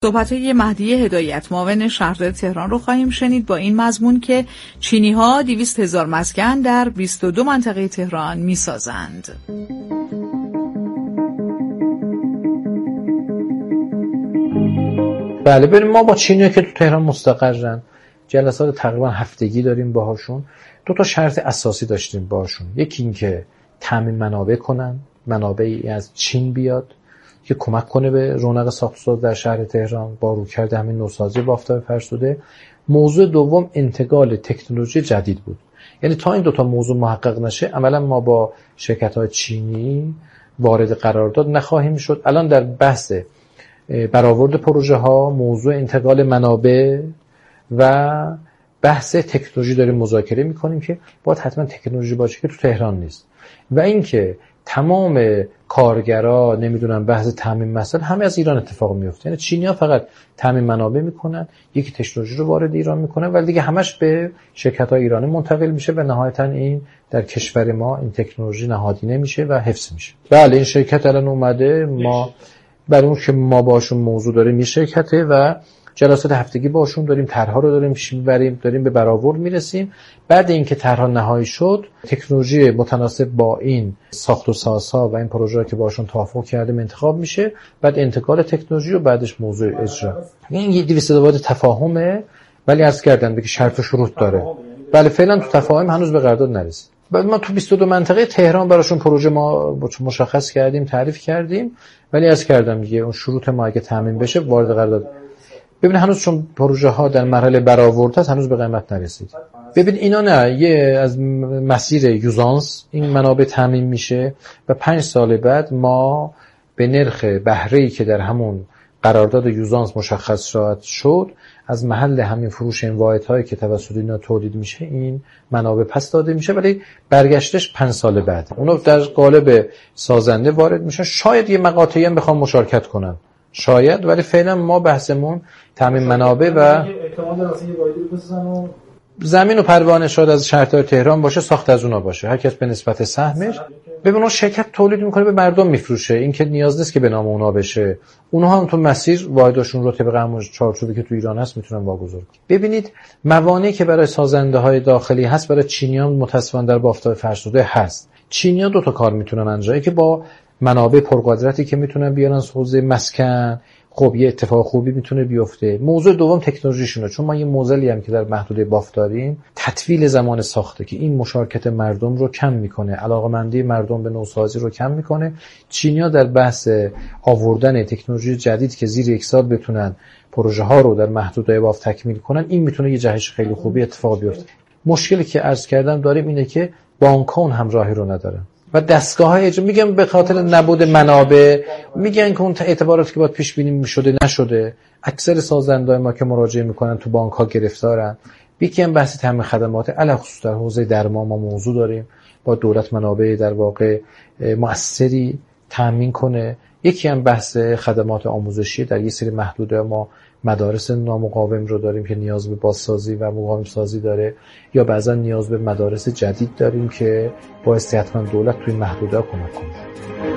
صحبت‌های مهدی هدایت معاون شهرداری تهران رو خواهیم شنید با این مضمون که چینی‌ها 200,000 مسکن در 22 منطقه تهران می‌سازند. بله بریم. ما با چینی‌ها که تو تهران مستقرن جلسات تقریبا هفتگی داریم باهاشون. 2 شرط اساسی داشتیم باهاشون. یکی این که تامین منابع کنن، منابعی از چین بیاد که کمک کنه به رونق ساخت و ساز در شهر تهران با رویکرد همین نوسازی بافت فرسوده. موضوع دوم انتقال تکنولوژی جدید بود. یعنی تا این 2 موضوع محقق نشه عملا ما با شرکت‌های چینی وارد قرارداد نخواهیم شد. الان در بحث برآورد پروژه ها موضوع انتقال منابع و بحث تکنولوژی داریم مذاکره میکنیم که باید حتما تکنولوژی باشه که تو تهران نیست و اینکه تمام کارگرا نمیدونم بحث تامین مسائل همه از ایران اتفاق میفته. یعنی چینی‌ها فقط تامین منابع میکنن، یکی تکنولوژی رو وارد ایران میکنن ولی دیگه همش به شرکت‌های ایرانی منتقل میشه و نهایتاً این در کشور ما این تکنولوژی نهادینه میشه و حفظ میشه. بله این شرکت الان اومده، ما برای اون که ما باشون موضوع داریم این شرکته و جلسات هفتگی باشون داریم، طرح‌ها رو داریم میبریم، داریم به برآورد میرسیم. بعد اینکه طرح‌ها نهایی شد تکنولوژی متناسب با این ساخت و سازها و این پروژه‌ها که باشون توافق کردیم انتخاب میشه، بعد انتقال تکنولوژی و بعدش موضوع اجرا. این 200 تفاهمه ولی عرض کردم که شرط و شروط داره. بله فعلا تو تفاهم هنوز به قرارداد نرسید. بعد ما تو 22 منطقه تهران براشون پروژه ما مشخص کردیم، تعریف کردیم ولی عرض کردم دیگه اون شروط ما اگه تامین بشه وارد قرارداد. ببین هنوز چون پروژه ها در مرحله برآورد است هنوز به قیمت نرسید. ببین اینا نه یه از مسیر یوزانس این منابع تامین میشه و 5 سال بعد ما به نرخ بهره‌ای که در همون قرارداد یوزانس مشخص شد از محل همین فروش این واحدهایی که توسط اینا تولید میشه این منابع پس داده میشه ولی برگشتش 5 سال بعد اونا در قالب سازنده وارد میشن. شاید یه مقاطعی هم بخوام مشارکت کنن شاید، ولی فعلا ما بحثمون تامین منابع و احتمال داره اصلا یه واحدی بسازن و زمین و پروانه شاید از شهرداری تهران باشه، ساخت از اونا باشه، هر کس به نسبت سهمش. ببین اون شرکت تولید میکنه به مردم میفروشه، این که نیاز نیست که به نام اونا بشه. اونها هم تو مسیر واحدشون رو طبق همون چارچوبی که تو ایران هست میتونن واگذار کنن. ببینید موانعی که برای سازنده های داخلی هست برای چینیان متأسفانه در بافت فرسوده هست. چینی‌ها 2 کار میتونن انجام، که با منابع پرقدرتی که میتونن بیارن حوزه مسکن خب یه اتفاق خوبی میتونه بیفته. موضوع دوم تکنولوژیشونه، چون ما یه موزلی هم که در محدوده بافت داریم تطویل زمان ساخته که این مشارکت مردم رو کم میکنه، علاقه‌مندی مردم به نوسازی رو کم میکنه. چینی‌ها در بحث آوردن تکنولوژی جدید که زیر 1 سال بتونن پروژه ها رو در محدوده بافت تکمیل کنن این میتونه یه جهش خیلی خوبی اتفاق بیفته. مشکلی که عرض کردم داریم اینه که بانک‌ها اون همراهی رو ندارن و دستگاه‌های اجرا میگم به خاطر نبود منابع، میگن که اون اعتباراتی که باید پیش بینی میشده نشده. اکثر سازنده‌های ما که مراجعه میکنن تو بانک‌ها گرفتارن. یکی هم بحث تامین خدمات علاوه خصوص در حوزه درمان ما موضوع داریم، با دولت منابع در واقع مؤثری تامین کنه. یکی هم بحث خدمات آموزشی، در یه سری محدوده ما مدارس نامقاوم رو داریم که نیاز به بازسازی و مقاوم سازی داره، یا بعضا نیاز به مدارس جدید داریم که باعث حتما دولت توی محدوده کمک کنه.